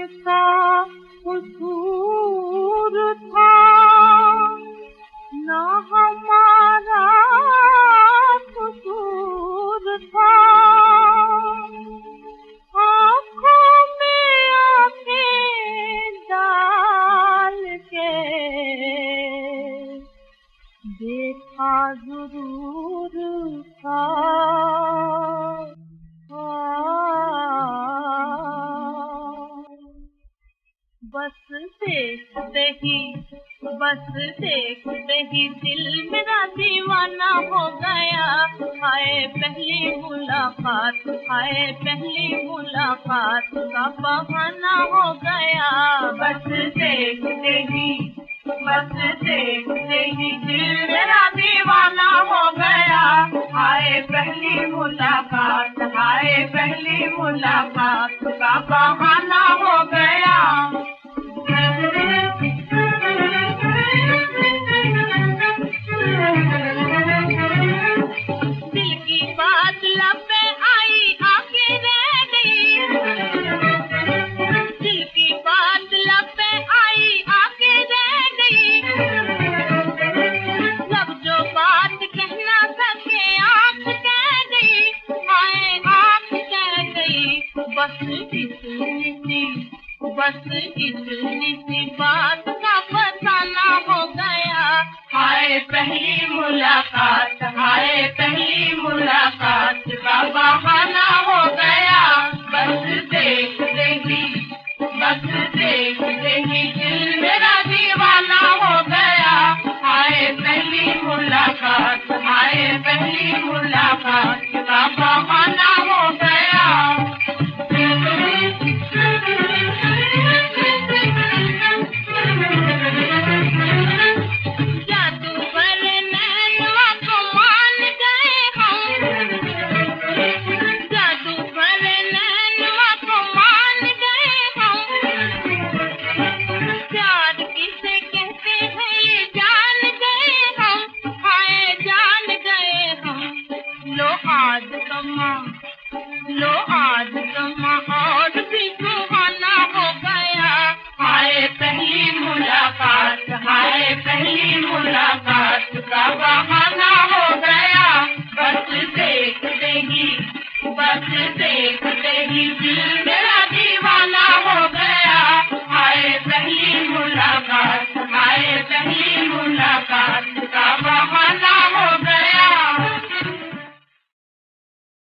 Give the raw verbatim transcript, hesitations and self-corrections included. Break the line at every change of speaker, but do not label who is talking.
किसका कसूर था, ना हमारा कसूर था। आँखों में आँखें डाल के देखा जरूर था। बस देखते ही बस देखते ही दिल मेरा दीवाना हो गया। हाय पहली मुलाकात, हाय पहली मुलाकात का बहाना हो गया। बस देखते ही बस देखते ही दिल मेरा दीवाना हो गया। हाय पहली मुलाकात, हाय पहली मुलाकात का बहाना हो गया। दिल की बात लब पे आई आके रह गई, दिल की बात लब पे आई आके रह गई। लब जो बात कहना सके आँख कह गई, हाय आँख कह गई। बस इतनी सी बस इतनी सी बात का फसाना हो गया। हाय पहली मुलाकात, हाय पहली मुलाकात का बहाना हो गया। बस देखते ही बस देखते ही दिल मेरा दीवाना हो गया। हाय पहली मुलाकात, हाय पहली मुलाकात का बहाना हो गया। लो आज समा और भी सुहाना हो गया। हाय पहली मुलाकात, हाय पहली मुलाकात का बहाना हो गया। बस देखते ही बस देखते ही दिल